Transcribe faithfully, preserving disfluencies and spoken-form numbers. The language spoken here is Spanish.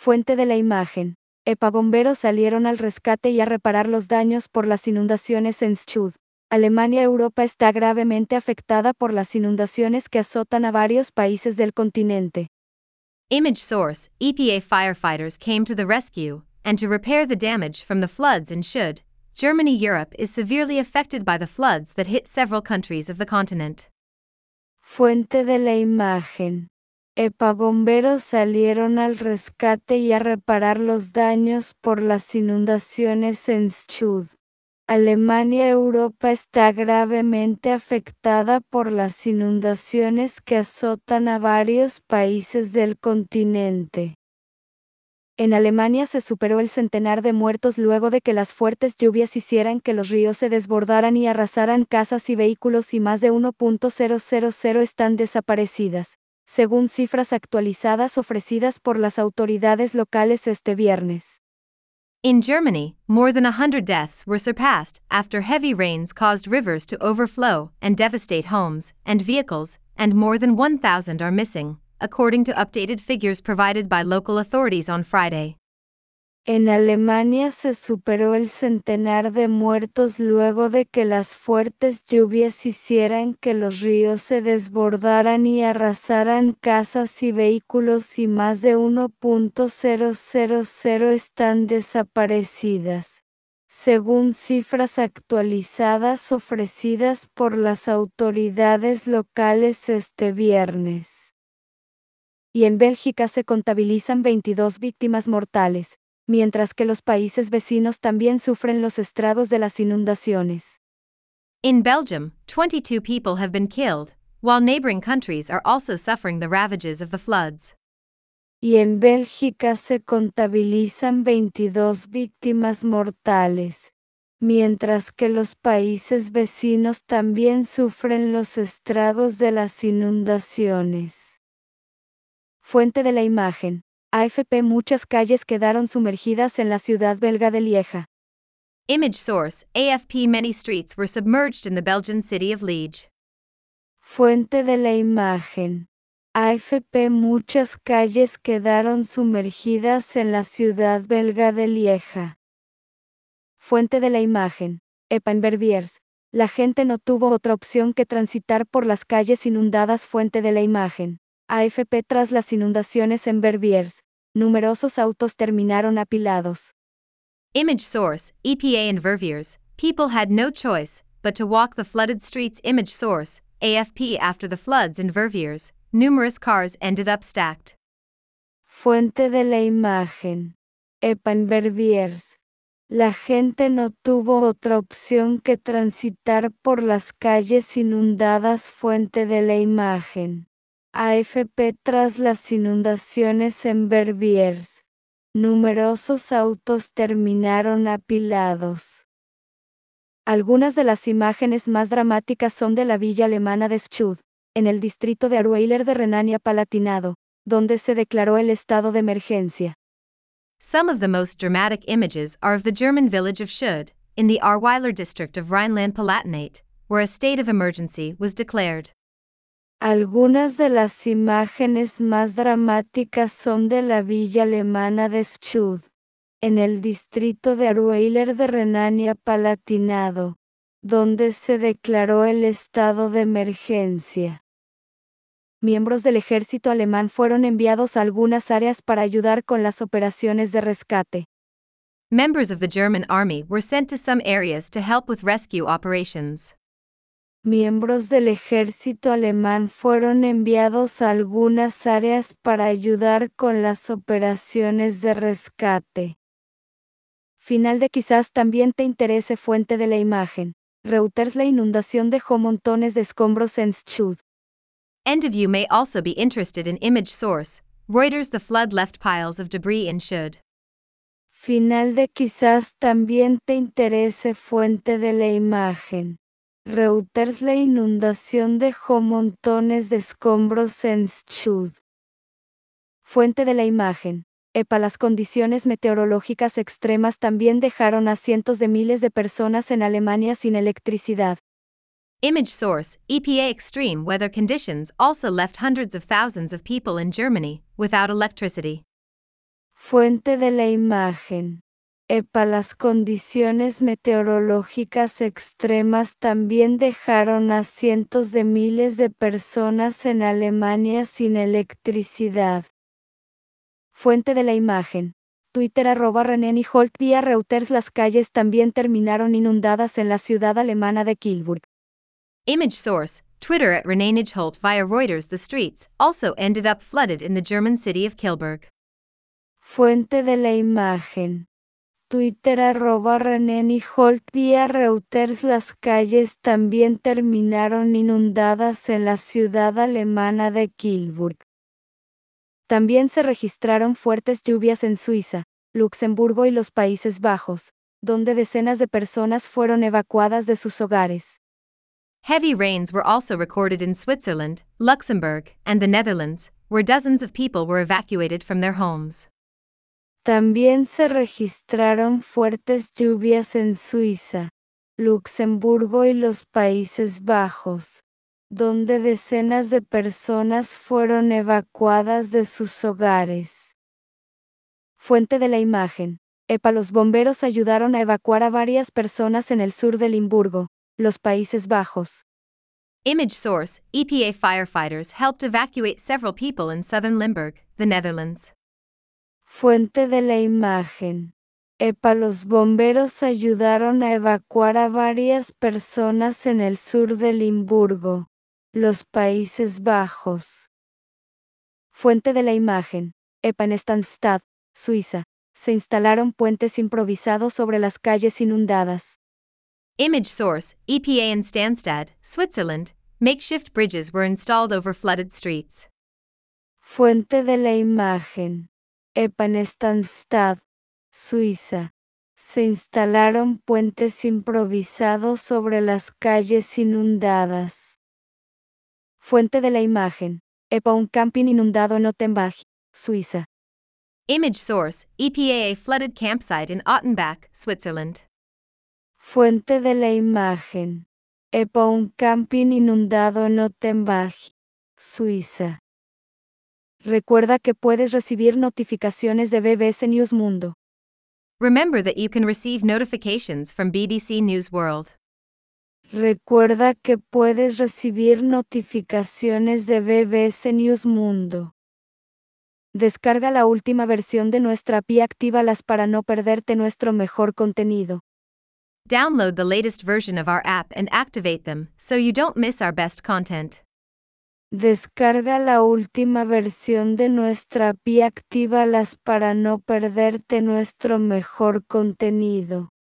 Fuente de la imagen. EPA bomberos salieron al rescate y a reparar los daños por las inundaciones en Schuld. Alemania. Europa está gravemente afectada por las inundaciones que azotan a varios países del continente. Image source: E P A firefighters came to the rescue and to repair the damage from the floods in Schuld, Germany. Europe is severely affected by the floods that hit several countries of the continent. Fuente de la imagen. EPA bomberos salieron al rescate y a reparar los daños por las inundaciones en Schuld. Alemania. Europa está gravemente afectada por las inundaciones que azotan a varios países del continente. En Alemania se superó el centenar de muertos luego de que las fuertes lluvias hicieran que los ríos se desbordaran y arrasaran casas y vehículos, y más de uno punto cero cero cero están desaparecidas, según cifras actualizadas ofrecidas por las autoridades locales este viernes. In Germany, more than a hundred deaths were surpassed after heavy rains caused rivers to overflow and devastate homes and vehicles, and more than one thousand are missing, according to updated figures provided by local authorities on Friday. En Alemania se superó el centenar de muertos luego de que las fuertes lluvias hicieran que los ríos se desbordaran y arrasaran casas y vehículos, y más de uno punto cero cero cero están desaparecidas, según cifras actualizadas ofrecidas por las autoridades locales este viernes. Y en Bélgica se contabilizan veintidós víctimas mortales, mientras que los países vecinos también sufren los estragos de las inundaciones. In Belgium, twenty-two people have been killed, while neighboring countries are also suffering the ravages of the floods. Y en Bélgica se contabilizan veintidós víctimas mortales, mientras que los países vecinos también sufren los estragos de las inundaciones. Fuente de la imagen. A F P. Muchas calles quedaron sumergidas en la ciudad belga de Lieja. Image source: A F P. Many streets were submerged in the Belgian city of Liege. Fuente de la imagen. A F P. Muchas calles quedaron sumergidas en la ciudad belga de Lieja. Fuente de la imagen. EPA en Verviers. La gente no tuvo otra opción que transitar por las calles inundadas. Fuente de la imagen. A F P. Tras las inundaciones en Verviers, numerosos autos terminaron apilados. Image source: E P A in Verviers. People had no choice but to walk the flooded streets. Image source: A F P. After the floods in Verviers, numerous cars ended up stacked. Fuente de la imagen. EPA en Verviers. La gente no tuvo otra opción que transitar por las calles inundadas. Fuente de la imagen. A F P. Tras las inundaciones en Verviers, numerosos autos terminaron apilados. Algunas de las imágenes más dramáticas son de la villa alemana de Schuld, en el distrito de Ahrweiler de Renania-Palatinado, donde se declaró el estado de emergencia. Some of the most dramatic images are of the German village of Schuld, in the Ahrweiler district of Rhineland-Palatinate, where a state of emergency was declared. Algunas de las imágenes más dramáticas son de la villa alemana de Schuld, en el distrito de Ahrweiler de Renania-Palatinado, donde se declaró el estado de emergencia. Miembros del ejército alemán fueron enviados a algunas áreas para ayudar con las operaciones de rescate. Members of the German army were sent to some areas to help with rescue operations. Miembros del ejército alemán fueron enviados a algunas áreas para ayudar con las operaciones de rescate. Final de quizás también te interese. Fuente de la imagen. Reuters. La inundación dejó montones de escombros en Schuld. End of you may also be interested in image source: Reuters. The flood left piles of debris in Schuld. Final de quizás también te interese. Fuente de la imagen. Reuters. La inundación dejó montones de escombros en Schuld. Fuente de la imagen. EPA. Las condiciones meteorológicas extremas también dejaron a cientos de miles de personas en Alemania sin electricidad. Image source: E P A. Extreme weather conditions also left hundreds of thousands of people in Germany without electricity. Fuente de la imagen. Epa, las condiciones meteorológicas extremas también dejaron a cientos de miles de personas en Alemania sin electricidad. Fuente de la imagen. Twitter arroba René Holt vía Reuters. Las calles también terminaron inundadas en la ciudad alemana de Kielburg. Image source, Twitter at René Nijholt via Reuters. The streets also ended up flooded in the German city of Kielburg. Fuente de la imagen. Twitter arroba René Nijholt vía Reuters. Las calles también terminaron inundadas en la ciudad alemana de Kielburg. También se registraron fuertes lluvias en Suiza, Luxemburgo y los Países Bajos, donde decenas de personas fueron evacuadas de sus hogares. Heavy rains were also recorded in Switzerland, Luxembourg, and the Netherlands, where dozens of people were evacuated from their homes. También se registraron fuertes lluvias en Suiza, Luxemburgo y los Países Bajos, donde decenas de personas fueron evacuadas de sus hogares. Fuente de la imagen. Epa, los bomberos ayudaron a evacuar a varias personas en el sur de Limburgo, los Países Bajos. Image source, E P A firefighters helped evacuate several people in southern Limburg, the Netherlands. Fuente de la imagen. Epa, los bomberos ayudaron a evacuar a varias personas en el sur de Limburgo, los Países Bajos. Fuente de la imagen. Epa, en Stansstad, Suiza, se instalaron puentes improvisados sobre las calles inundadas. Image source, E P A in Stansstad, Switzerland, makeshift bridges were installed over flooded streets. Fuente de la imagen. Epa, en Stansstad, Suiza, se instalaron puentes improvisados sobre las calles inundadas. Fuente de la imagen. Epa, un camping inundado en Ottenbach, Suiza. Image source, E P A a flooded campsite in Ottenbach, Switzerland. Fuente de la imagen. Epa, un camping inundado en Ottenbach, Suiza. Recuerda que puedes recibir notificaciones de B B C News Mundo. Remember that you can receive notifications from B B C News World. Recuerda que puedes recibir notificaciones de B B C News Mundo. Descarga la última versión de nuestra app y actívalas para no perderte nuestro mejor contenido. Download the latest version of our app and activate them so you don't miss our best content. Descarga la última versión de nuestra app y actívalas para no perderte nuestro mejor contenido.